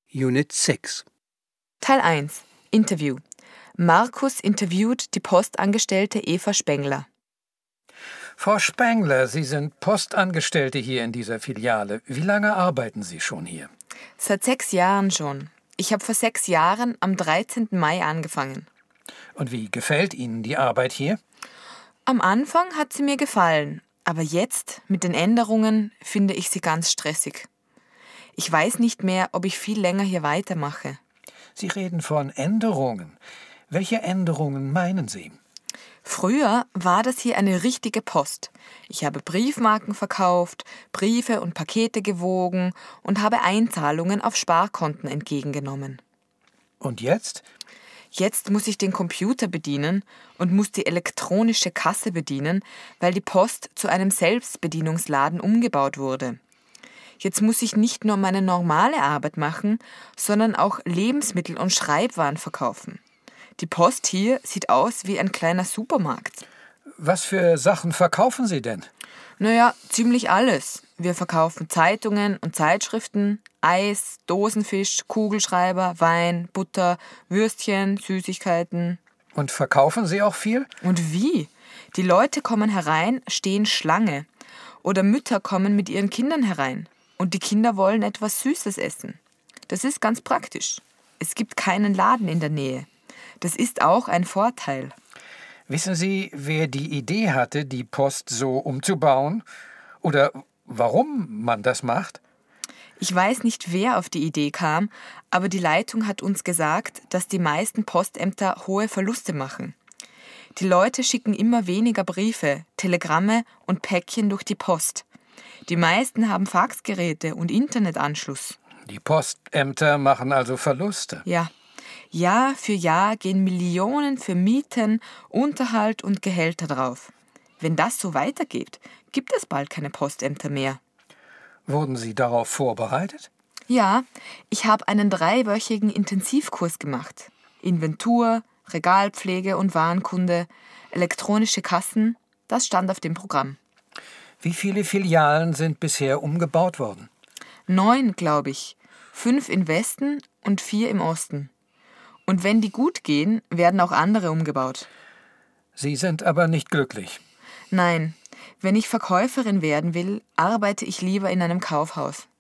Unit 6. Teil 1. Interview. Markus interviewt die Postangestellte Eva Spengler. Frau Spengler, Sie sind Postangestellte hier in dieser Filiale. Wie lange arbeiten Sie schon hier? Seit 6 Jahren schon. Ich habe vor 6 Jahren am 13. Mai angefangen. Und wie gefällt Ihnen die Arbeit hier? Am Anfang hat sie mir gefallen, aber jetzt, mit den Änderungen, finde ich sie ganz stressig. Ich weiß nicht mehr, ob ich viel länger hier weitermache. Sie reden von Änderungen. Welche Änderungen meinen Sie? Früher war das hier eine richtige Post. Ich habe Briefmarken verkauft, Briefe und Pakete gewogen und habe Einzahlungen auf Sparkonten entgegengenommen. Und jetzt? Jetzt muss ich den Computer bedienen und muss die elektronische Kasse bedienen, weil die Post zu einem Selbstbedienungsladen umgebaut wurde. Jetzt muss ich nicht nur meine normale Arbeit machen, sondern auch Lebensmittel und Schreibwaren verkaufen. Die Post hier sieht aus wie ein kleiner Supermarkt. Was für Sachen verkaufen Sie denn? Naja, ziemlich alles. Wir verkaufen Zeitungen und Zeitschriften, Eis, Dosenfisch, Kugelschreiber, Wein, Butter, Würstchen, Süßigkeiten. Und verkaufen Sie auch viel? Und wie? Die Leute kommen herein, stehen Schlange. Oder Mütter kommen mit ihren Kindern herein. Und die Kinder wollen etwas Süßes essen. Das ist ganz praktisch. Es gibt keinen Laden in der Nähe. Das ist auch ein Vorteil. Wissen Sie, wer die Idee hatte, die Post so umzubauen? Oder warum man das macht? Ich weiß nicht, wer auf die Idee kam, aber die Leitung hat uns gesagt, dass die meisten Postämter hohe Verluste machen. Die Leute schicken immer weniger Briefe, Telegramme und Päckchen durch die Post. Die meisten haben Faxgeräte und Internetanschluss. Die Postämter machen also Verluste. Ja. Jahr für Jahr gehen Millionen für Mieten, Unterhalt und Gehälter drauf. Wenn das so weitergeht, gibt es bald keine Postämter mehr. Wurden Sie darauf vorbereitet? Ja, ich habe einen 3-wöchigen Intensivkurs gemacht. Inventur, Regalpflege und Warenkunde, elektronische Kassen, das stand auf dem Programm. Wie viele Filialen sind bisher umgebaut worden? 9, glaube ich. 5 im Westen und 4 im Osten. Und wenn die gut gehen, werden auch andere umgebaut. Sie sind aber nicht glücklich. Nein, wenn ich Verkäuferin werden will, arbeite ich lieber in einem Kaufhaus.